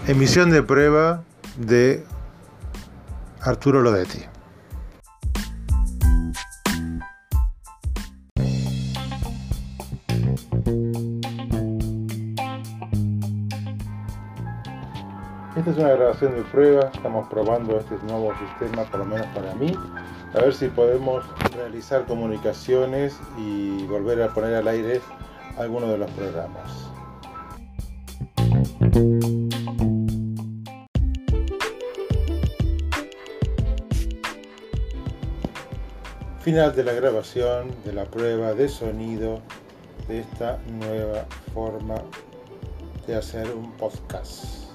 Emisión de prueba de Arturo Lodetti. Esta es una grabación de prueba, estamos probando este nuevo sistema, por lo menos para mí, a ver si podemos realizar comunicaciones y volver a poner al aire algunos de los programas. Final de la grabación de la prueba de sonido de esta nueva forma de hacer un podcast.